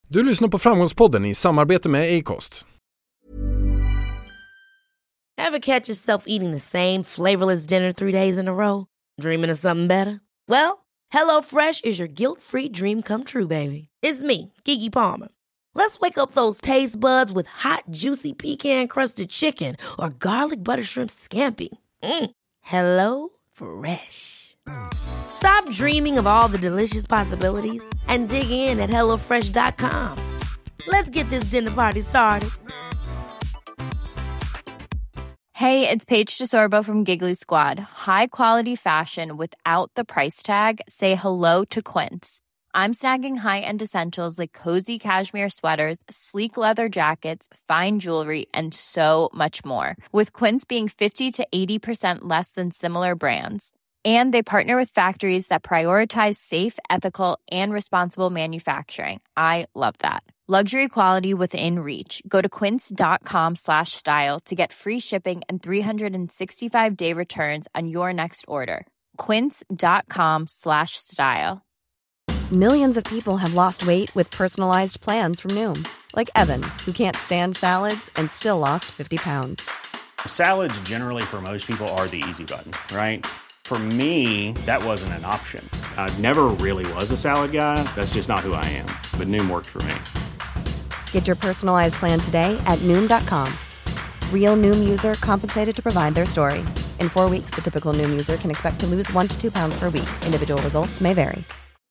Du lyssnar på Framgångspodden i samarbete med Acast. Ever catch yourself eating the same flavorless dinner 3 days in a row? Dreaming of something better? Well, HelloFresh is your guilt-free dream come true, baby. It's me, Keke Palmer. Let's wake up those taste buds with hot, juicy pecan-crusted chicken or garlic butter shrimp scampi. Hello Fresh. Stop dreaming of all the delicious possibilities and dig in at HelloFresh.com. Let's get this dinner party started. Hey, it's Paige DeSorbo from Giggly Squad. High quality fashion without the price tag. Say hello to Quince. I'm snagging high-end essentials like cozy cashmere sweaters, sleek leather jackets, fine jewelry, and so much more. With Quince being 50 to 80% less than similar brands. And they partner with factories that prioritize safe, ethical, and responsible manufacturing. I love that. Luxury quality within reach. Go to quince.com/style to get free shipping and 365-day returns on your next order. Quince.com/style. Millions of people have lost weight with personalized plans from Noom. Like Evan, who can't stand salads and still lost 50 pounds. Salads generally for most people are the easy button, right? For me, that wasn't an option. I never really was a salad guy. That's just not who I am. But Noom worked for me. Get your personalized plan today at Noom.com. Real Noom user compensated to provide their story. In 4 weeks, the typical Noom user can expect to lose 1 to 2 pounds per week. Individual results may vary.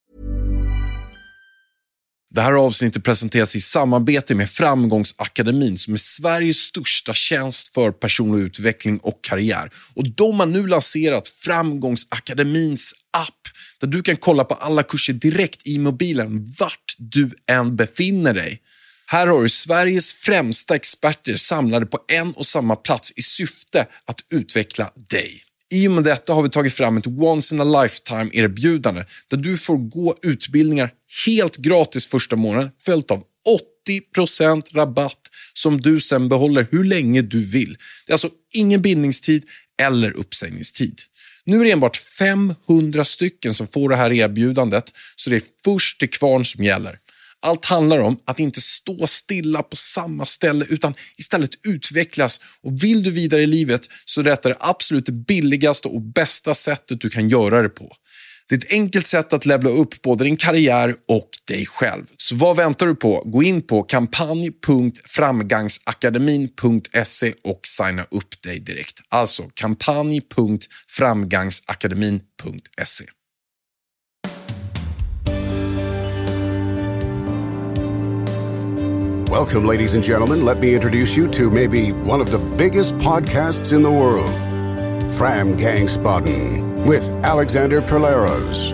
Det här avsnittet presenteras i samarbete med Framgångsakademin som är Sveriges största tjänst för personlig utveckling och karriär. Och de har nu lanserat Framgångsakademins app där du kan kolla på alla kurser direkt i mobilen vart du än befinner dig. Här har du Sveriges främsta experter samlade på en och samma plats i syfte att utveckla dig. I och med detta har vi tagit fram ett once in a lifetime erbjudande där du får gå utbildningar helt gratis första månaden följt av 80% rabatt som du sen behåller hur länge du vill. Det är alltså ingen bindningstid eller uppsägningstid. Nu är det enbart 500 stycken som får det här erbjudandet så det är först till kvarn som gäller. Allt handlar om att inte stå stilla på samma ställe utan istället utvecklas. Och vill du vidare i livet så är detta det absolut billigaste och bästa sättet du kan göra det på. Det är ett enkelt sätt att levla upp både din karriär och dig själv. Så vad väntar du på? Gå in på kampanj.framgangsakademin.se och signa upp dig direkt. Alltså kampanj.framgangsakademin.se. Welcome, ladies and gentlemen. Let me introduce you to maybe one of the biggest podcasts in the world, Framgångsspodden, with Alexander Perleros.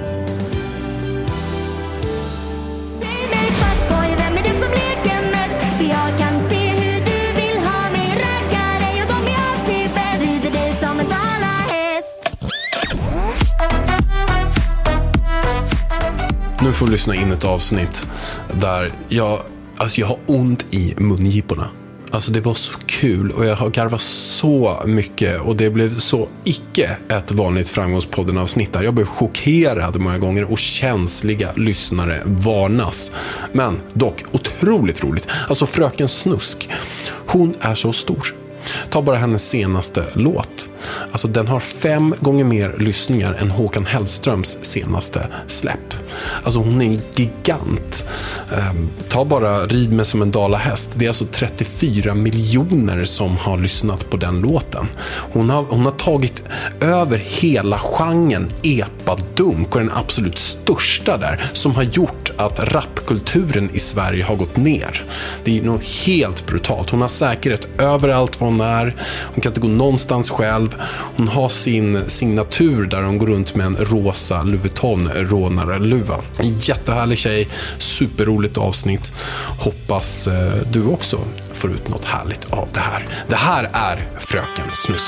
Nu får vi lyssna in ett avsnitt där jag har ont i mungiporna. Alltså det var så kul och jag har garvat så mycket och det blev så icke ett vanligt Framgångspodden-avsnitt där. Jag blev chockerad många gånger och känsliga lyssnare varnas. Men dock otroligt roligt. Alltså Fröken Snusk, hon är så stor. Ta bara hennes senaste låt. Alltså den har 5 gånger mer lyssningar än Håkan Hellströms senaste släpp. Alltså hon är en gigant. Ta bara Rid mig som en dalahäst. Det är alltså 34 miljoner som har lyssnat på den låten. Hon har tagit över hela genren epadunk och den absolut största där som har gjort att rapkulturen i Sverige har gått ner. Det är nog helt brutalt. Hon har säkerhet överallt var hon är. Hon kan inte gå någonstans själv. Hon har sin signatur där hon går runt med en rosa Louis Vuitton-rånarluva. En jättehärlig tjej, superroligt avsnitt. Hoppas du också får ut något härligt av det här. Det här är Fröken Snusk.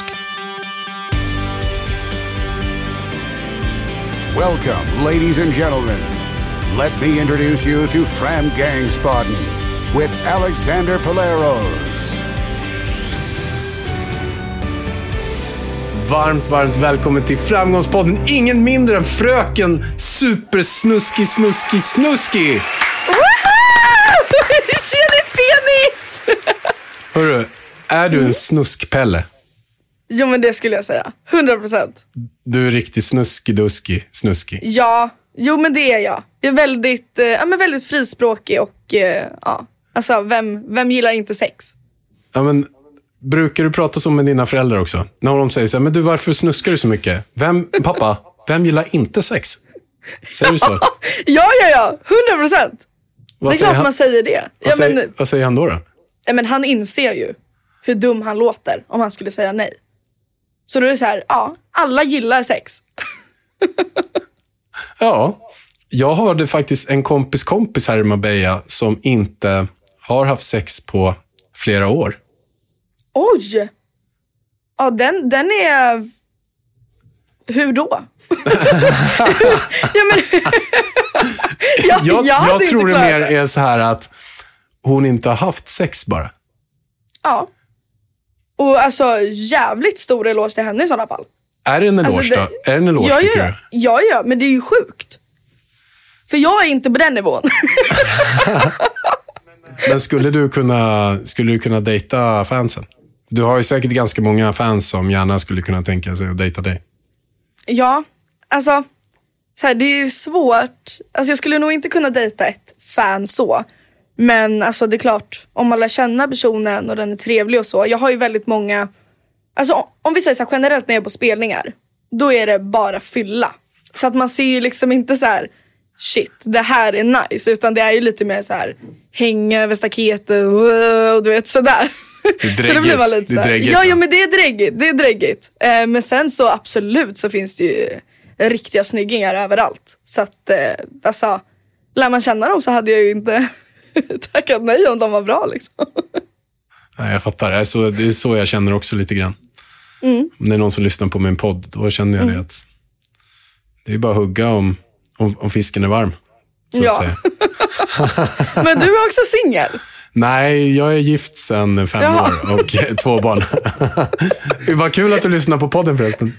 Welcome, ladies and gentlemen. Let me introduce you to Framgångsspodden with Alexander Perleros. Varmt välkommen till Framgångspodden. Ingen mindre än Fröken Supersnuski. Är du en snuskpelle? Jo, men det skulle jag säga. 100%. Du är riktigt snuskig. Ja, jo men det är jag. Jag är väldigt frispråkig och ja. Alltså, vem gillar inte sex? Ja, men brukar du prata så med dina föräldrar också? När de säger så här, men du, varför snuskar du så mycket? Pappa, vem gillar inte sex? Säger du så? Ja. 100%. Det är klart man säger det. Vad säger han då? Ja, men han inser ju hur dum han låter om han skulle säga nej. Så då är det så här, ja, alla gillar sex. Ja, jag har faktiskt en kompis här i Marbella som inte har haft sex på flera år. Oj! Ja, den är... Hur då? Jag tror det mer är så här att hon inte har haft sex bara. Ja. Och alltså jävligt stor eloge till henne i sådana fall. Är det en eloge då? Är det en eloge tycker du? Ja, men det är ju sjukt. För jag är inte på den nivån. Men skulle du kunna dejta fansen? Du har ju säkert ganska många fans som gärna skulle kunna tänka sig att dejta dig. Ja, alltså så här, det är ju svårt. Alltså jag skulle nog inte kunna dejta ett fan så. Men alltså det är klart, om man lär känna personen och den är trevlig och så. Jag har ju väldigt många, alltså om vi säger så här, generellt när jag är på spelningar, då är det bara fylla. Så att man ser ju liksom inte så här, shit, det här är nice. Utan det är ju lite mer så här, hänga över staketet och du vet sådär. Det är dräggigt. Så det blir lite så här, dräggigt. Ja, men det är dräggigt. Men sen så absolut så finns det ju riktiga snyggingar överallt. Så att alltså, lär man känna dem så hade jag ju inte tackat nej om de var bra liksom. Nej, jag fattar. Det är så jag känner också lite grann. Om det är någon som lyssnar på min podd, då känner jag det att det är bara att hugga om fisken är varm. Så att säga. Men du är också singel? Nej, jag är gift sedan 5 år och 2 barn. Det var kul att du lyssnar på podden förresten.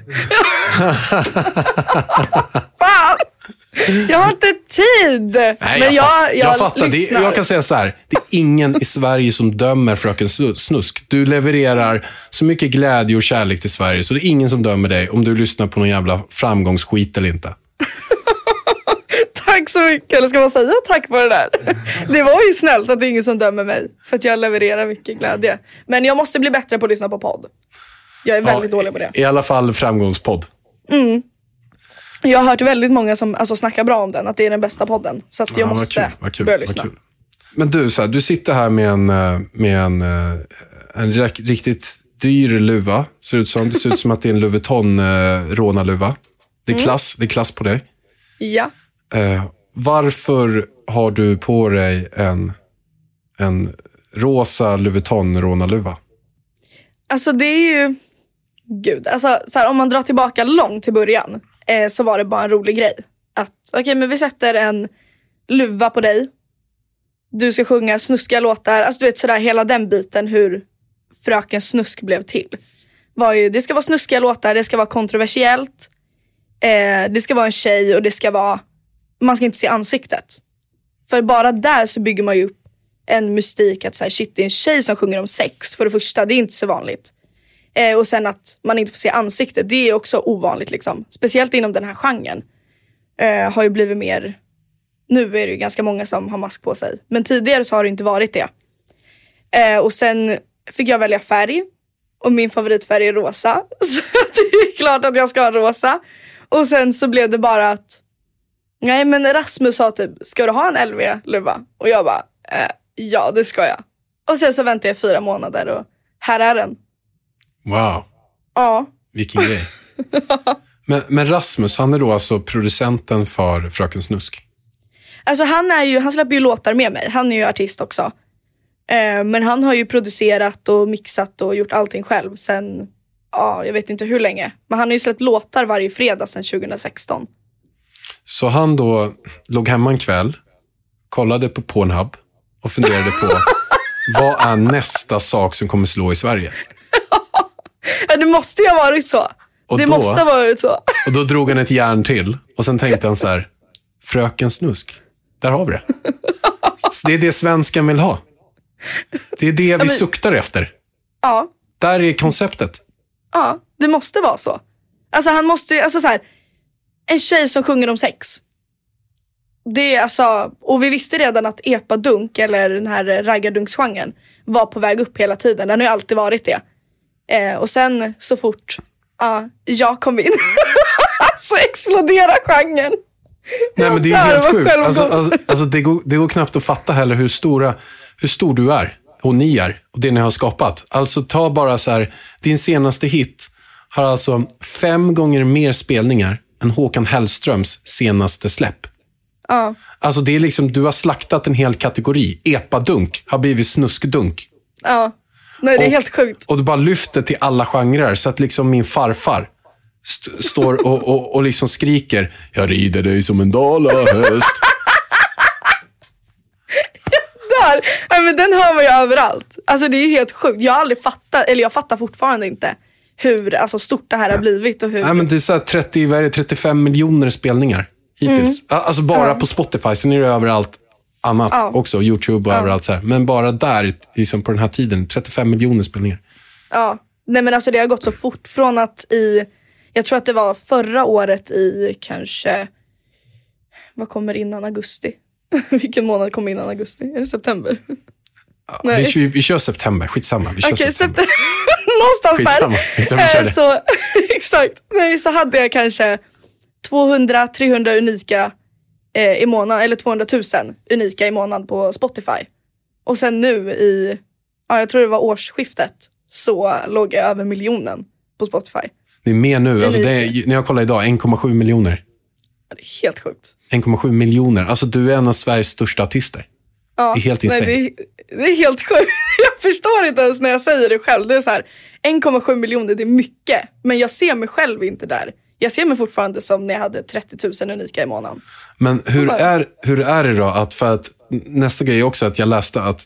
Fan! Jag har inte tid. Nej, men jag fattar. Jag kan säga så här. Det är ingen i Sverige som dömer Fröken Snusk. Du levererar så mycket glädje och kärlek till Sverige, så det är ingen som dömer dig om du lyssnar på någon jävla framgångsskit eller inte. Tack så mycket. Eller ska man säga tack för det där? Det var ju snällt att det är ingen som dömer mig. För att jag levererar mycket glädje. Men jag måste bli bättre på att lyssna på podd. Jag är väldigt dålig på det. I alla fall framgångspodd. Jag har hört väldigt många som alltså, snackar bra om den. Att det är den bästa podden. Så att jag måste börja lyssna. Men du, så här, du sitter här med en riktigt dyr luva. Det ser ut som att det är en Louis Vuitton rånarluva. Det är klass på dig. Ja. Varför har du på dig en rosa Louis Vuitton rånarluva? Alltså det är ju... Gud, alltså så här, om man drar tillbaka långt till början så var det bara en rolig grej. Att okej, men vi sätter en luva på dig. Du ska sjunga snuskiga låtar. Alltså du vet sådär, hela den biten hur Fröken Snusk blev till. Var ju, det ska vara snuskiga låtar, det ska vara kontroversiellt. Det ska vara en tjej och det ska vara... Man ska inte se ansiktet. För bara där så bygger man ju upp en mystik att så här, shit, det är en tjej som sjunger om sex. För det första, det är inte så vanligt. Och sen att man inte får se ansiktet, det är också ovanligt liksom. Speciellt inom den här genren. Har ju blivit mer... Nu är det ju ganska många som har mask på sig. Men tidigare så har det inte varit det. Och sen fick jag välja färg. Och min favoritfärg är rosa. Så det är klart att jag ska ha rosa. Och sen så blev det bara att... Nej, men Rasmus sa typ, ska du ha en LV-luva? Och jag bara, ja det ska jag. Och sen så väntade jag 4 månader och här är den. Wow. Ja. Vilken grej. men Rasmus, han är då alltså producenten för Fröken Snusk? Alltså han släpper ju låtar med mig. Han är ju artist också. Men han har ju producerat och mixat och gjort allting själv sen, jag vet inte hur länge. Men han har ju släppt låtar varje fredag sedan 2016. Så han då låg hemma en kväll, kollade på Pornhub och funderade på vad är nästa sak som kommer slå i Sverige? Ja, det måste ju ha varit så. Måste ha varit så. Och då drog han ett järn till och sen tänkte han så här, Fröken Snusk, där har vi det. Så det är det svenskan vill ha. Det är det vi suktar efter. Ja. Där är konceptet. Ja, det måste vara så. Alltså han måste, alltså så här, en tjej som sjunger om sex. Det är alltså, och vi visste redan att epadunk eller den här raggardunksgenren var på väg upp hela tiden. Den har ju alltid varit det. Och sen så fort jag kom in så exploderar genren. Nej, men det är helt sjukt. Alltså det går knappt att fatta heller hur stor du är och ni är och det ni har skapat. Alltså ta bara så här, din senaste hit har alltså 5 gånger mer spelningar än Håkan Hellströms senaste släpp. Ja. Alltså det är liksom, du har slaktat en hel kategori. Epadunk har blivit snuskdunk. Ja, nej det är helt sjukt. Och du bara lyfter till alla genrer så att liksom min farfar står och liksom skriker, jag rider dig som en dalahäst. Ja, men den hör man ju överallt. Alltså det är helt sjukt. Jag har aldrig fattat, eller jag fattar fortfarande inte hur alltså, stort det här har blivit och hur. Nej, men det är så här 35 miljoner spelningar hittills. Alltså bara på Spotify, sen är det överallt annat också, YouTube och överallt så här. Men bara där, liksom på den här tiden, 35 miljoner spelningar. Ja, nej men alltså det har gått så fort från att jag tror att det var förra året i kanske, vad kommer innan augusti? Vilken månad kommer innan augusti? Är det september? Ja, vi kör september, skitsamma. Okej, september. Någonstans där. Så, exakt. Nej, så hade jag kanske 200-300 unika i månaden, eller 200 000 unika i månaden på Spotify. Och sen nu jag tror det var årsskiftet, så låg jag över miljonen på Spotify. Det är mer nu, alltså när jag kollar idag, 1,7 miljoner. Ja, det är helt sjukt. 1,7 miljoner, alltså du är en av Sveriges största artister. Ja, det är helt insane. Nej, det är helt sjukt. Jag förstår inte ens när jag säger det själv. Det är så här, 1,7 miljoner, det är mycket. Men jag ser mig själv inte där. Jag ser mig fortfarande som när jag hade 30 000 unika i månaden. Men hur är det då? För att nästa grej också att jag läste att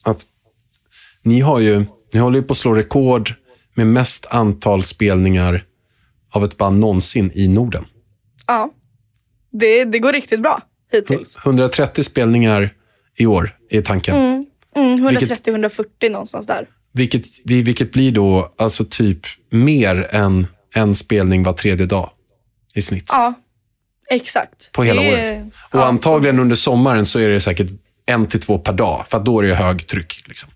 ni håller ju på att slå rekord med mest antal spelningar av ett band någonsin i Norden. Ja, det går riktigt bra hittills. 130 spelningar i år är tanken. 130-140 någonstans där. Vilket blir då alltså typ mer än en spelning var 3:e dag i snitt. Ja, exakt. På hela året. Och antagligen under sommaren så är det säkert 1 till 2 per dag. För att då är det högtryck. Liksom.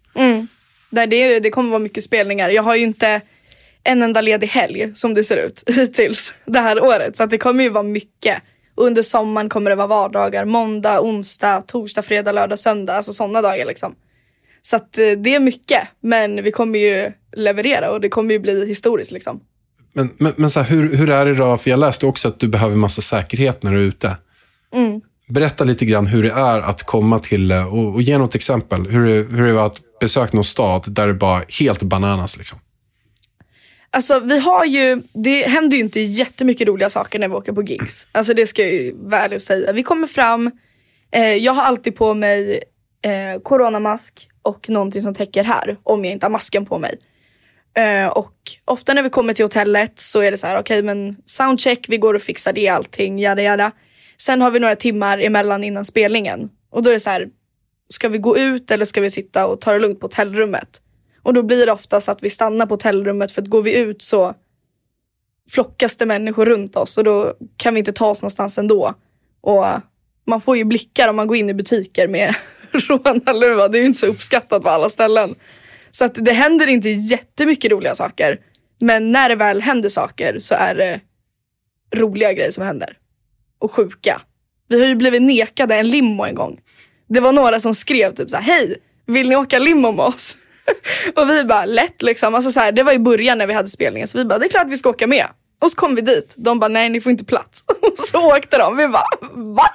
Det kommer vara mycket spelningar. Jag har ju inte en enda ledig helg som det ser ut hittills det här året. Så att det kommer ju vara mycket. Och under sommaren kommer det vara vardagar. Måndag, onsdag, torsdag, fredag, lördag, söndag. Alltså sådana dagar liksom. Så att det är mycket. Men vi kommer ju leverera och det kommer ju bli historiskt liksom. Men så här, hur är det då? För jag läste också att du behöver massa säkerhet när du är ute. Berätta lite grann hur det är att komma till och ge något exempel. Hur det var att besöka någon stad där det bara helt bananas liksom. Alltså det händer ju inte jättemycket roliga saker när vi åker på gigs. Alltså det ska jag ju väl säga. Vi kommer fram, jag har alltid på mig coronamask och någonting som täcker här om jag inte har masken på mig. Och ofta när vi kommer till hotellet så är det så här, okej, men soundcheck, vi går och fixar det allting, jada. Sen har vi några timmar emellan innan spelningen. Och då är det så här, ska vi gå ut eller ska vi sitta och ta det lugnt på hotellrummet? Och då blir det oftast att vi stannar på hotellrummet, för att går vi ut så flockas det människor runt oss och då kan vi inte ta oss någonstans ändå. Och man får ju blickar om man går in i butiker med rånarluva. Det är ju inte så uppskattat på alla ställen. Så att det händer inte jättemycket roliga saker. Men när det väl händer saker så är det roliga grejer som händer. Och sjuka. Vi har ju blivit nekade en limo en gång. Det var några som skrev typ så här: hej, vill ni åka limo med oss? Och vi bara, lätt liksom. Alltså så här, det var i början när vi hade spelningen. Så vi bara, det är klart vi ska åka med. Och så kom vi dit. De bara, nej, ni får inte plats. Och så åkte de. Vi bara, va?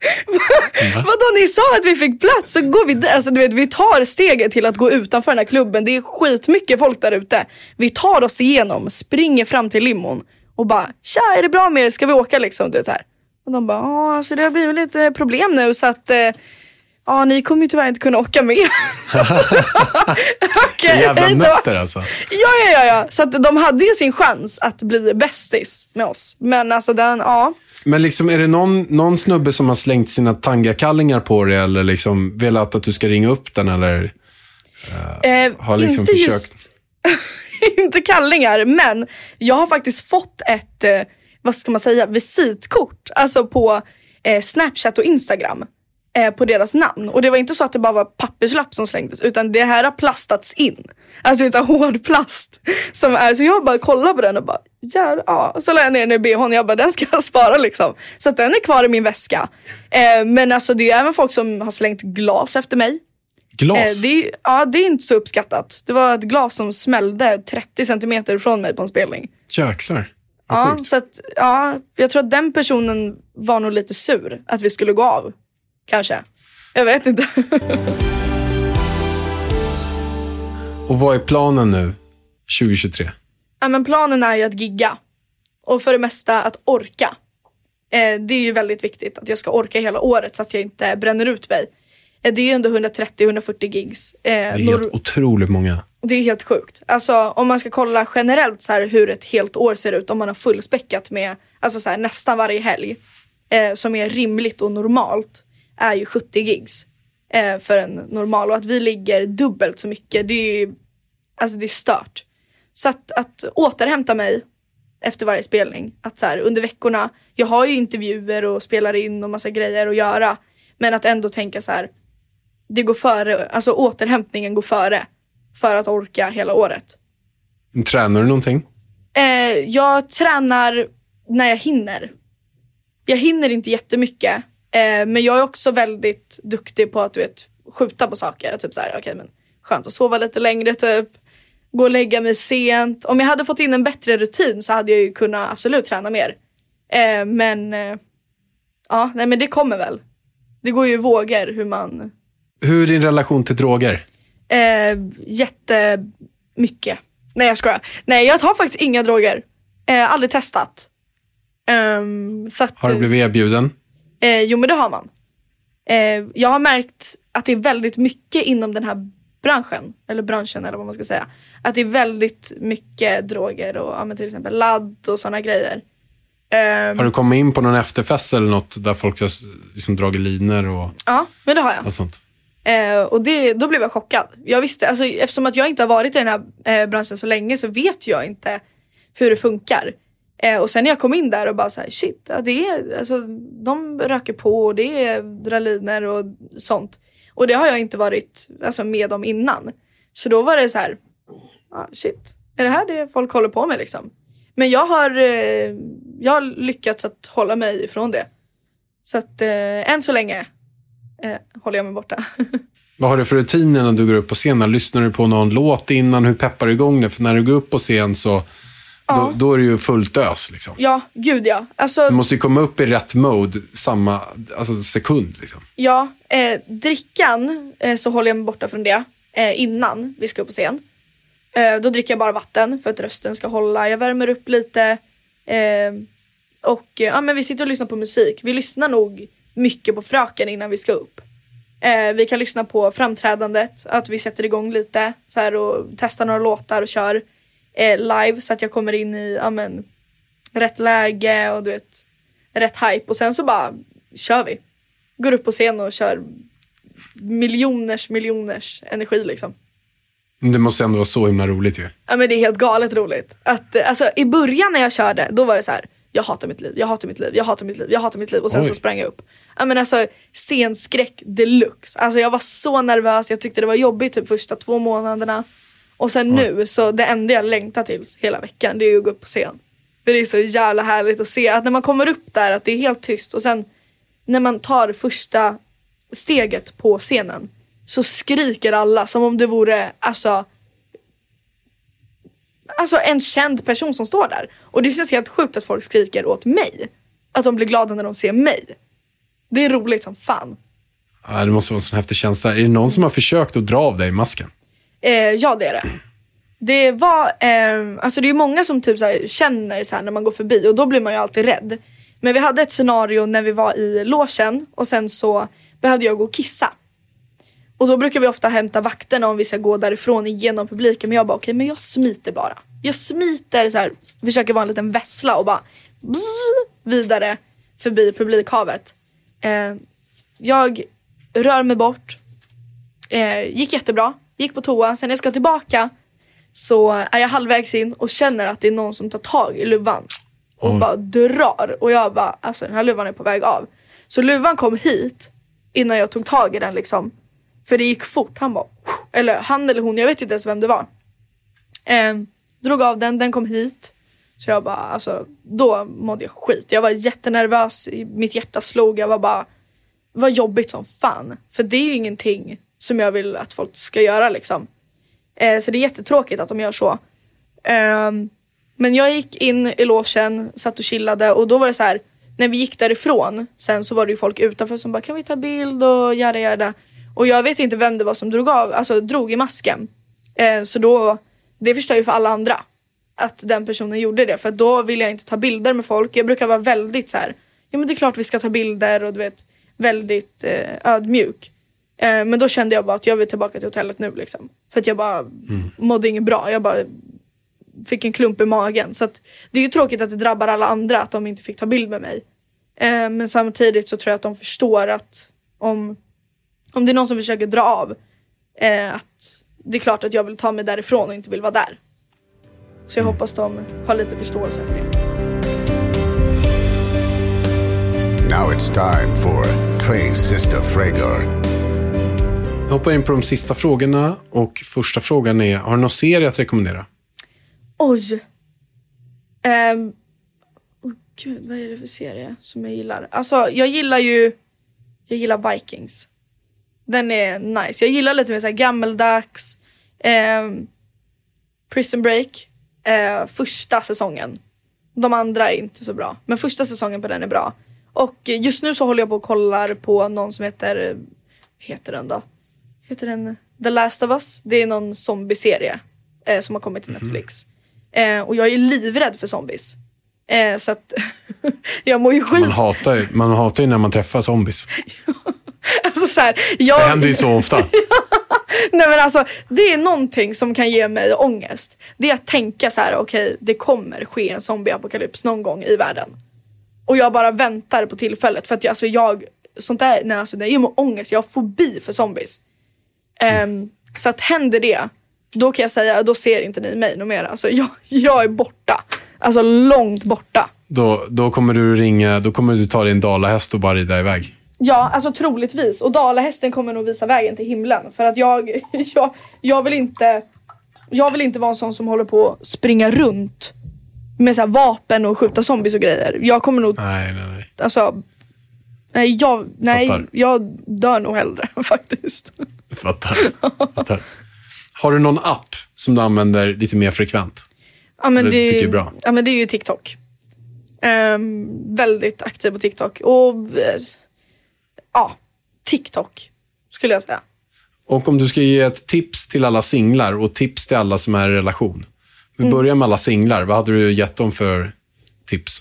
Vadå, ni sa att vi fick plats? Så går vi dit. Alltså du vet, vi tar steget till att gå utanför den här klubben. Det är skitmycket folk där ute. Vi tar oss igenom, springer fram till limon och bara, tja, är det bra med er? Ska vi åka liksom? Du vet, så här. Och de bara, ja, alltså det har blivit lite problem nu. Så att ja, ni kommer ju tyvärr inte kunna åka med. Okay, jävla nötter alltså. Ja. Så att de hade ju sin chans att bli bästis med oss. Men alltså Men liksom, är det någon snubbe som har slängt sina tangakallingar på dig eller liksom velat att du ska ringa upp den eller har liksom inte försökt? Just Inte kallingar, men jag har faktiskt fått ett, vad ska man säga, visitkort. Alltså på Snapchat och Instagram. På deras namn. Och det var inte så att det bara var papperslapp som slängdes, utan det här har plastats in. Alltså det är hård plast som är, så jag bara kollar på den och bara ja, och så la jag ner den i BH:n och jag bara, den ska jag spara liksom. Så att den är kvar i min väska. Men alltså det är även folk som har slängt glas efter mig. Glas? Det är inte så uppskattat. Det var ett glas som smällde 30 centimeter från mig på en spelning. Jäklar. Ja, så att, jag tror att den personen var nog lite sur att vi skulle gå av. Kanske. Jag vet inte. Och vad är planen nu 2023? Ja, men planen är ju att gigga. Och för det mesta att orka. Det är ju väldigt viktigt att jag ska orka hela året så att jag inte bränner ut mig. Det är ju ändå 130-140 gigs. Det är helt otroligt många. Det är helt sjukt. Alltså om man ska kolla generellt så här hur ett helt år ser ut. Om man har fullspäckat med alltså så här, nästan varje helg. Som är rimligt och normalt. Är ju 70 gigs för en normal. Och att vi ligger dubbelt så mycket, det är ju, alltså det är stört. Så att återhämta mig efter varje spelning. Att så här, under veckorna, jag har ju intervjuer och spelar in och massa grejer att göra. Men att ändå tänka så här, det går före, alltså återhämtningen går före. För att orka hela året. Tränar du någonting? Jag tränar när jag hinner. Jag hinner inte jättemycket. Men jag är också väldigt duktig på att skjuta på saker. Typ så här, okej, men skönt att sova lite längre typ. Gå och lägga mig sent. Om jag hade fått in en bättre rutin så hade jag ju kunnat absolut träna mer. Men det kommer väl. Det går ju i vågor hur man... Hur är din relation till droger? Jättemycket. Nej, jag skojar. Nej, jag tar faktiskt inga droger. Aldrig testat. Så att, har du blivit erbjuden? Jo, men det har man. Jag har märkt att det är väldigt mycket inom den här branschen eller vad man ska säga. Att det är väldigt mycket droger och till exempel ladd och sådana grejer. Har du kommit in på någon efterfest eller något där folk har liksom dragit linor och... Ja, men det har jag. Och sånt. Och då blev jag chockad. Jag visste, alltså, eftersom att jag inte har varit i den här branschen så länge så vet jag inte hur det funkar. Och sen när jag kom in där och bara så här, shit, ja, det är, alltså, de röker på och det är draliner och sånt. Och det har jag inte varit med om innan. Så då var det så här, shit, är det här det folk håller på med liksom? Men jag har lyckats att hålla mig ifrån det. Så att än så länge håller jag mig borta. Vad har du för rutiner när du går upp på scenen? Lyssnar du på någon låt innan? Hur peppar du igång det? För när du går upp på scen så då är det ju fullt ös liksom. Ja, gud ja. Alltså, du måste ju komma upp i rätt mode samma sekund liksom. Ja, drickan så håller jag mig borta från det innan vi ska upp på scen. Då dricker jag bara vatten för att rösten ska hålla. Jag värmer upp lite. Men vi sitter och lyssnar på musik. Vi lyssnar nog mycket på Fröken innan vi ska upp. Vi kan lyssna på framträdandet. Att vi sätter igång lite så här, och testar några låtar och kör live. Så att jag kommer in i rätt läge och rätt hype. Och sen så bara kör vi. Går upp på scen och kör miljoners energi liksom. Det måste ändå vara så himla roligt ju. Ja, men det är helt galet roligt. I början när jag körde, då var det så här: jag hatar mitt liv. Och sen så sprang jag upp. Ja, men scenskräck deluxe. Jag var så nervös. Jag tyckte det var jobbigt typ första 2 månaderna. Och sen nu, så det enda jag längtar till hela veckan, det är att gå upp på scen. För det är så jävla härligt att se att när man kommer upp där, att det är helt tyst. Och sen när man tar första steget på scenen, så skriker alla som om det vore en känd person som står där. Och det känns helt sjukt att folk skriker åt mig. Att de blir glada när de ser mig. Det är roligt som fan. Ja, det måste vara en sån häftig känsla. Är det någon som har försökt att dra av dig masken? Ja, det är det. Det var det är många som typ känner så här när man går förbi. Och då blir man ju alltid rädd. Men vi hade ett scenario när vi var i logen. Och sen så behövde jag gå och kissa. Och då brukar vi ofta hämta vakterna om vi ska gå därifrån igenom publiken. Men jag bara, okej, men jag smiter bara. Jag smiter så här, försöker vara en liten vässla och bara vidare förbi publikhavet. Jag rör mig bort. Gick jättebra. Gick på toa. Sen när jag ska tillbaka så är jag halvvägs in och känner att det är någon som tar tag i luvan och bara drar. Och jag bara, alltså den här luvan är på väg av. Så luvan kom hit innan jag tog tag i den liksom. För det gick fort. Han eller hon, jag vet inte ens vem det var. Drog av den kom hit. Så jag bara, alltså då mådde jag skit. Jag var jättenervös, mitt hjärta slog. Jag var bara, vad jobbigt som fan. För det är ju ingenting som jag vill att folk ska göra liksom. Så det är jättetråkigt att de gör så. Men jag gick in i logen, satt och chillade. Och då var det så här, när vi gick därifrån, sen så var det ju folk utanför som bara, kan vi ta bild och göra. Och jag vet inte vem det var som drog i masken. Så då, det förstör ju för alla andra att den personen gjorde det. För då vill jag inte ta bilder med folk. Jag brukar vara väldigt så här, ja men det är klart vi ska ta bilder och du vet, väldigt ödmjuk. Men då kände jag bara att jag vill tillbaka till hotellet nu liksom. För att jag bara mådde inget bra. Jag bara fick en klump i magen. Så att det är ju tråkigt att det drabbar alla andra att de inte fick ta bild med mig. Men samtidigt så tror jag att de förstår att om det är någon som försöker dra av, att det är klart att jag vill ta mig därifrån och inte vill vara där. Så jag hoppas de har lite förståelse för det. Now it's time for Trey's sister Frager. Jag hoppar in på de sista frågorna. Och första frågan är, har du någon serie att rekommendera? Oj. Gud, vad är det för serie som jag gillar? Alltså, jag gillar Vikings. Den är nice. Jag gillar lite mer så här gammeldags. Prison Break. Första säsongen. De andra är inte så bra. Men första säsongen på den är bra. Och just nu så håller jag på och kollar på någon som heter den The Last of Us. Det är någon zombie-serie som har kommit till Netflix. Och jag är livrädd för zombies. Så att jag mår ju skit. Man hatar ju när man träffar zombies. Alltså så här, det händer ju så ofta. Nej men alltså, det är någonting som kan ge mig ångest. Det är att tänka så här, okej, det kommer ske en zombieapokalyps någon gång i världen. Och jag bara väntar på tillfället. För att sånt där, nej, alltså, det är ju ångest. Jag har fobi för zombies. Så att händer det, då kan jag säga, då ser inte ni mig något mer. Alltså jag är borta. Alltså långt borta. Då kommer du ta din dalahäst och bara rida iväg. Ja, alltså troligtvis. Och dalahästen kommer nog visa vägen till himlen. För att jag vill inte vara en sån som håller på att springa runt med så här vapen och skjuta zombies och grejer. Jag kommer nog... Nej. Alltså... Jag dör nog hellre faktiskt. Fattar. Har du någon app som du använder lite mer frekvent? Ja, men det tycker är bra. Ja, men det är ju TikTok. Väldigt aktiv på TikTok. Och TikTok skulle jag säga. Och om du ska ge ett tips till alla singlar och tips till alla som är i relation. Vi börjar med alla singlar. Vad hade du gett dem för tips?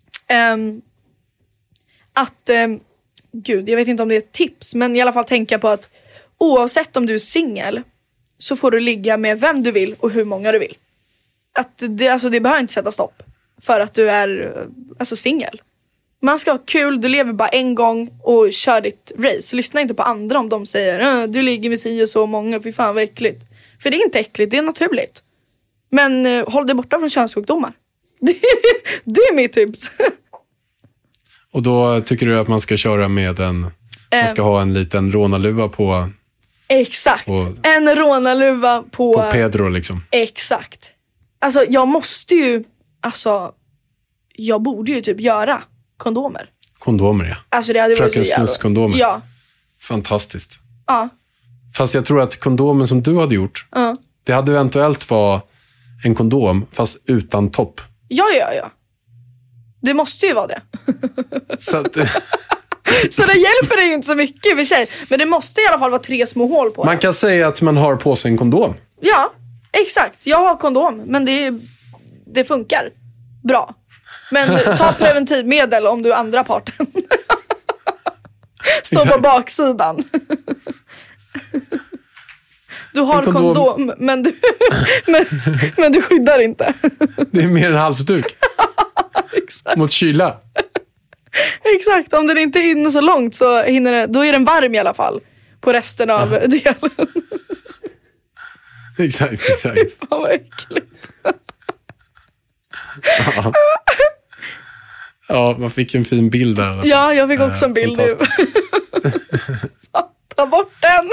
Gud, jag vet inte om det är ett tips, men i alla fall tänka på att oavsett om du är singel så får du ligga med vem du vill och hur många du vill. Att det behöver inte sätta stopp för att du är singel. Man ska ha kul, du lever bara en gång och kör ditt race. Lyssna inte på andra om de säger du ligger med si och så många, fy fan vad äckligt. För det är inte äckligt, det är naturligt. Men håll dig borta från könssjukdomar. Det är mitt tips. Och då tycker du att man ska köra med man ska ha en liten rånaluva på... Exakt, en rånaluva på Pedro liksom. Exakt. Alltså jag måste ju... jag borde ju typ göra kondomer. Kondomer, ja. Alltså det hade Fröken Snuss-kondomer. Ja. Fantastiskt. Ja. Fast jag tror att kondomen som du hade gjort, det hade eventuellt vara en kondom fast utan topp. Ja. Det måste ju vara det. Så det hjälper det ju inte så mycket i och för sig. Men det måste i alla fall vara 3 små hål på. Man kan säga att man har på sig en kondom. Ja, exakt. Jag har kondom, men det funkar bra. Men ta preventivmedel om du är andra parten. Stå på baksidan. Du har kondom men du skyddar inte. Det är mer en halsduk. Exakt. Mot kyla. Exakt, om den inte är inne så långt så då är den varm i alla fall på resten av delen. Exakt. Fan vad äckligt. Ja, man fick en fin bild där. Ja, jag fick också en bild. Ta bort den.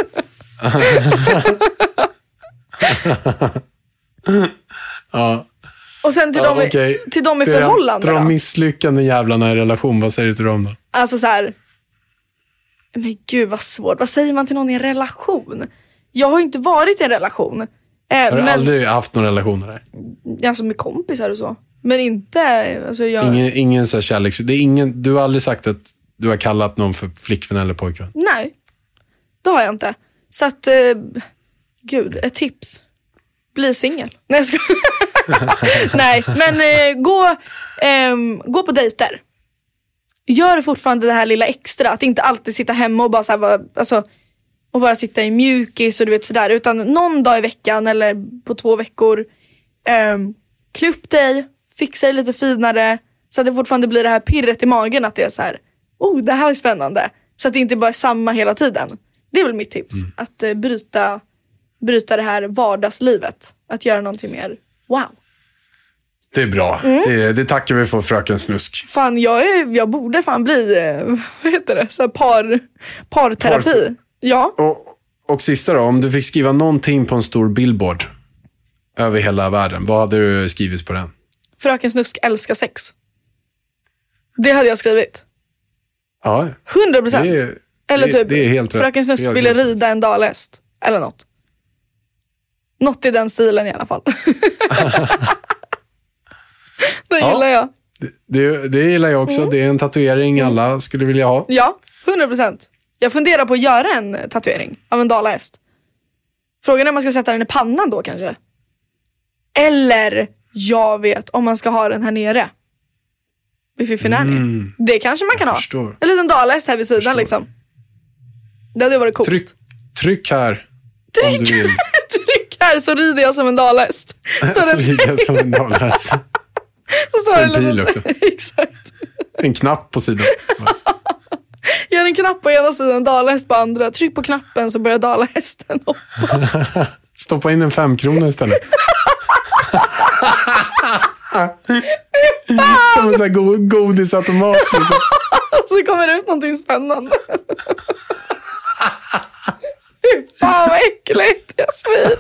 Ja. Och sen till, till dem i förhållande då. De misslyckande jävlarna i relation, vad säger du till dem då? Alltså så här. Men gud vad svårt. Vad säger man till någon i en relation? Jag har ju inte varit i en relation. Har du aldrig haft någon relation där? Alltså med kompisar och så. Men inte... Alltså ingen så här kärleks... Det är ingen, du har aldrig sagt att du har kallat någon för flickvän eller pojkvän? Nej, det har jag inte. Så att... gud, ett tips. Bli singel. Nej, jag ska... Nej, men gå på dejter. Gör fortfarande det här lilla extra. Att inte alltid sitta hemma och bara så här, alltså, och bara sitta i mjukis och du vet sådär. Utan någon dag i veckan eller på 2 veckor. Klä upp dig. Fixa det lite finare. Så att det fortfarande blir det här pirret i magen. Att det är så här, det här är spännande. Så att det inte bara är samma hela tiden. Det är väl mitt tips. Att bryta det här vardagslivet. Att göra någonting mer wow. Det är bra. Det tackar vi för, fröken Snusk. Fan, jag borde fan bli, vad heter det? Så här parterapi. Ja. Och sista då, om du fick skriva någonting på en stor billboard över hela världen, vad hade du skrivit på den? Fröken Snusk älskar sex. Det hade jag skrivit. Ja. 100%. Eller typ, det är helt Fröken Snusk ville rida en dalhäst. Eller något. Något i den stilen i alla fall. Det gillar jag. Det gillar jag också. Det är en tatuering alla skulle vilja ha. Ja, 100%. Jag funderar på att göra en tatuering av en dalahäst. Frågan är om man ska sätta den i pannan då kanske. Eller, jag vet, om man ska ha den här nere. Vid Fiffinani. Det kanske man kan ha. En liten dalahäst här vid sidan liksom. Det hade varit coolt. Tryck här. Tryck. Om du vill. Tryck här så rider jag som en dalahäst. Så rider jag som en dalahäst. Så en pil också. Exakt. En knapp på sidan. Gör en knapp på ena sidan, dalahäst på andra. Tryck på knappen så börjar dalahästen hoppa. Stoppa in en 5-krona istället. Som en sån här godisautomat. Liksom. Så kommer det ut någonting spännande. Fan vad äckligt, jag svir.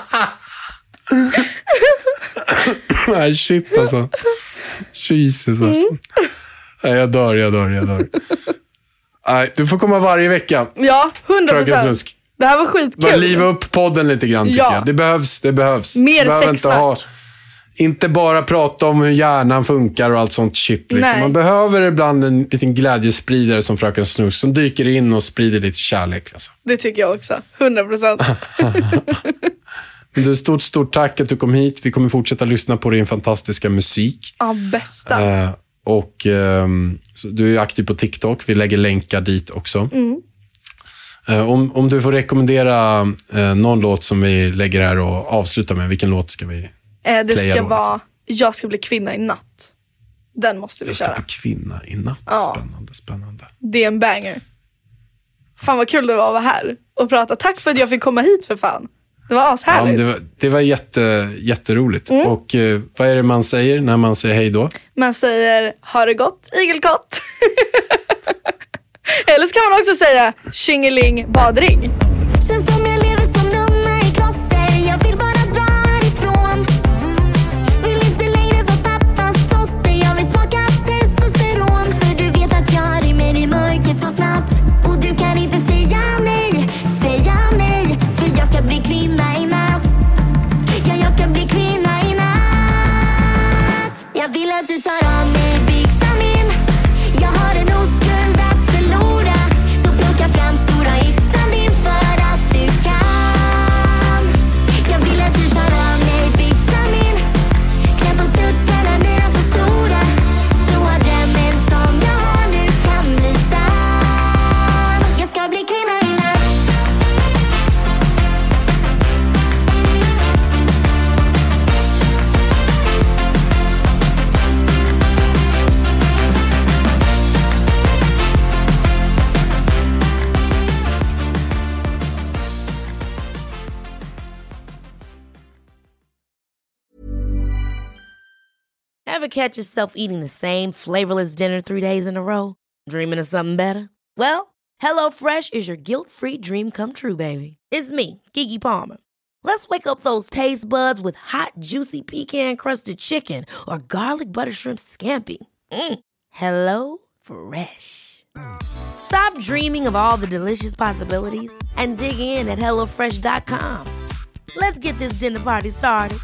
Nej, shit alltså. Jesus alltså. Nej, jag dör. Nej, du får komma varje vecka. Ja, 100%. Det här var skitkul. Bara liva upp podden lite grann tycker jag. Det behövs. Mer sexsnack. Inte bara prata om hur hjärnan funkar och allt sånt shit. Liksom. Man behöver ibland en liten glädjespridare som fröken Snusk som dyker in och sprider lite kärlek. Alltså. Det tycker jag också. 100%. Du, stort tack att du kom hit. Vi kommer fortsätta lyssna på din fantastiska musik. Ja, bästa. Så du är aktiv på TikTok. Vi lägger länkar dit också. Om du får rekommendera någon låt som vi lägger här och avslutar med, vilken låt ska vi det ska då, vara Jag ska bli kvinna i natt. Den måste vi köra. Jag ska bli kvinna i natt. Ja. Spännande. Det är en banger. Fan vad kul det var att vara här och prata. Tack för att jag fick komma hit för fan. Det var ashärligt. Ja, det var jätteroligt. Och vad är det man säger när man säger hej då? Man säger, ha det gott, igelkott. Eller så kan man också säga, tjingeling, badring. Känns som jag lever som nunna i kloster. Jag vill bara dra härifrån. Vill inte längre vara pappas dotter. Jag vill smaka testosteron. För du vet att jag rymmer i mörkret så snabbt. Och du kan inte säga nej. För jag ska bli kvinna i natt. Ja, jag ska bli kvinna i natt. Jag vill att du tar av mig byxan min. Jag har en oskuld att förlora. Så plocka fram stora yxan din för att du kan. Ever catch yourself eating the same flavorless dinner 3 days in a row? Dreaming of something better? Well, HelloFresh is your guilt-free dream come true, baby. It's me, Keke Palmer. Let's wake up those taste buds with hot, juicy pecan-crusted chicken or garlic butter shrimp scampi. Hello Fresh. Stop dreaming of all the delicious possibilities and dig in at HelloFresh.com. Let's get this dinner party started.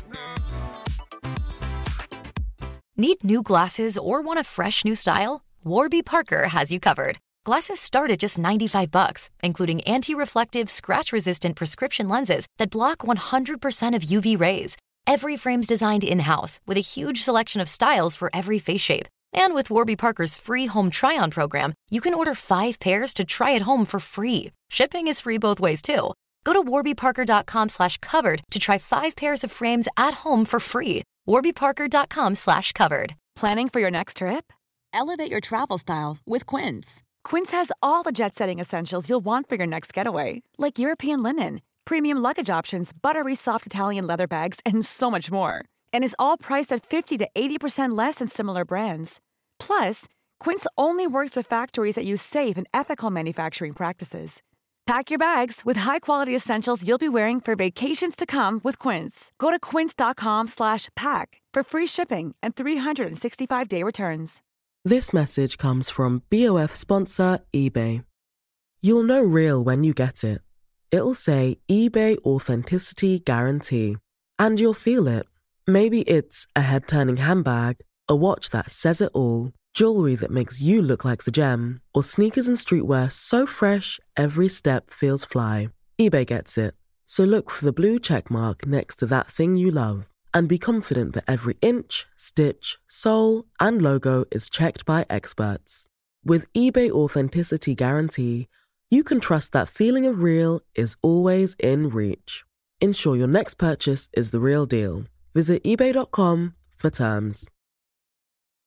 Need new glasses or want a fresh new style? Warby Parker has you covered. Glasses start at just $95, including anti-reflective, scratch-resistant prescription lenses that block 100% of UV rays. Every frame's designed in-house with a huge selection of styles for every face shape. And with Warby Parker's free home try-on program, you can order 5 pairs to try at home for free. Shipping is free both ways, too. Go to warbyparker.com/covered to try 5 pairs of frames at home for free. warbyparker.com/covered. Planning for your next trip? Elevate your travel style with Quince. Quince has all the jet-setting essentials you'll want for your next getaway, like European linen, premium luggage options, buttery soft Italian leather bags, and so much more. And is all priced at 50 to 80% less than similar brands. Plus, Quince only works with factories that use safe and ethical manufacturing practices. Pack your bags with high-quality essentials you'll be wearing for vacations to come with Quince. Go to quince.com/pack for free shipping and 365-day returns. This message comes from BOF sponsor eBay. You'll know real when you get it. It'll say eBay Authenticity Guarantee. And you'll feel it. Maybe it's a head-turning handbag, a watch that says it all, jewelry that makes you look like the gem, or sneakers and streetwear so fresh every step feels fly. eBay gets it. So look for the blue check mark next to that thing you love. And be confident that every inch, stitch, sole, and logo is checked by experts. With eBay Authenticity Guarantee, you can trust that feeling of real is always in reach. Ensure your next purchase is the real deal. Visit eBay.com for terms.